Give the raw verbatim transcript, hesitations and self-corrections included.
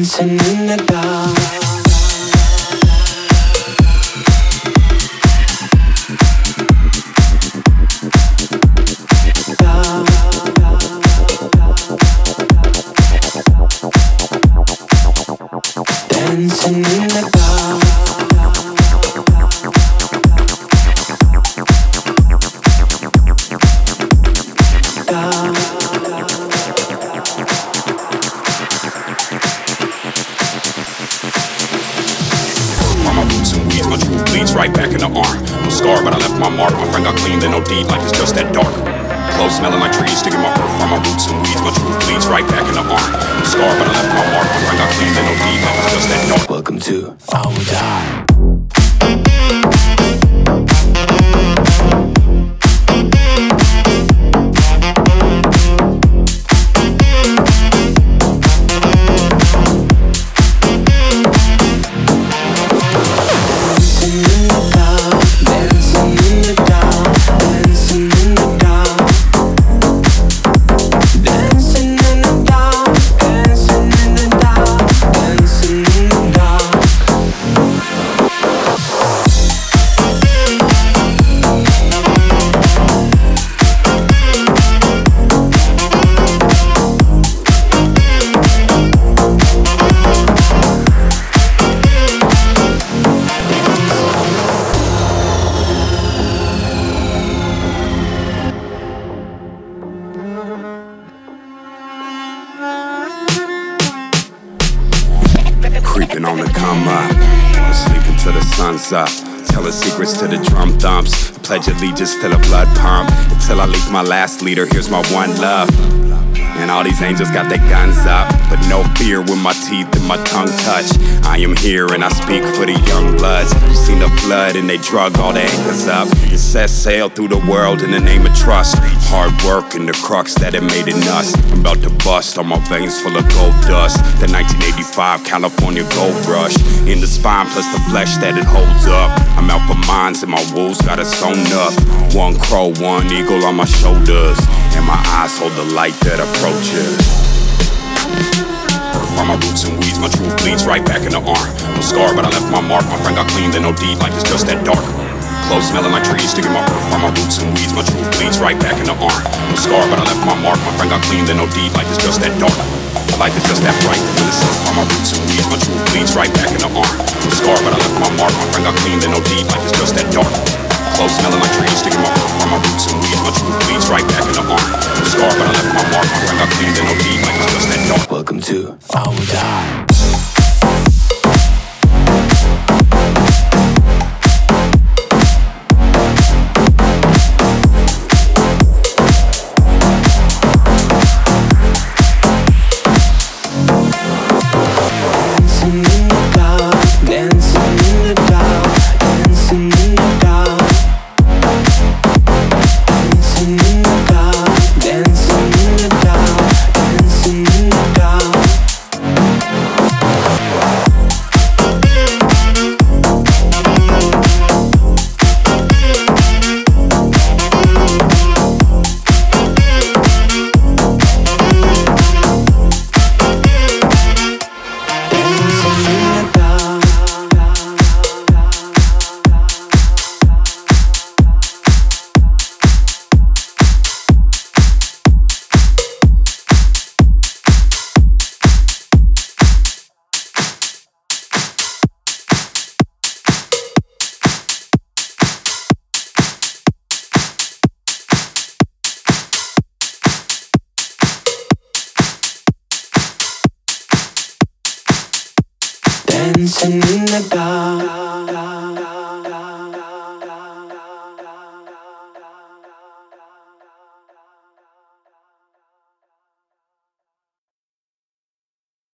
dancing in the dark. Dancing in the dark. Right back in the arm. No scar, but I left my mark. My friend got clean, then no deed. Life is just that dark. Clothes smelling like trees, sticking my earth from my roots and weeds. My truth bleeds right back in the arm. No scar, but I left my mark. My friend got clean, then no deed. Life is just that dark. Welcome to Our Die. Creeping on the come up, sleeping till the sun's up. Telling secrets to the drum thumps. Pledge allegiance to the blood pump. Until I leak my last leader, here's my one love. And all these angels got their guns up, but no fear when my teeth and my tongue touch. I am here and I speak for the young bloods. You seen the flood and they drug all the anchors up. It set sail through the world in the name of trust. Hard work and the crux that it made in us. I'm about to bust, all my veins full of gold dust. The nineteen eighty-five California gold rush. In the spine plus the flesh that it holds up. I'm out for mines and my wolves got it sewn up. One crow, one eagle on my shoulders. And my eyes hold the light that approaches. Earth on my roots and weeds, my truth bleeds right back in the arm. No scar, but I left my mark. My friend got clean, then no deed. Life is just that dark. Clothes smelling like trees, sticking my earth on my roots and weeds. My truth bleeds right back in the arm. No scar, but I left my mark. My friend got clean, then no deed. Life is just that dark. Life is just that bright. When it's earth on my roots and weeds, my truth bleeds right back in the arm. No scar, but I left my mark. My friend got clean, then no deed. Life is just that dark. Clothes smelling like trees, sticking my earth on my roots and weeds. My truth bleeds right back in the arm. No scar, but I left my mark. My friend got clean, then no deed. Life is just that dark. Welcome to Our Die. Dancing in the dark.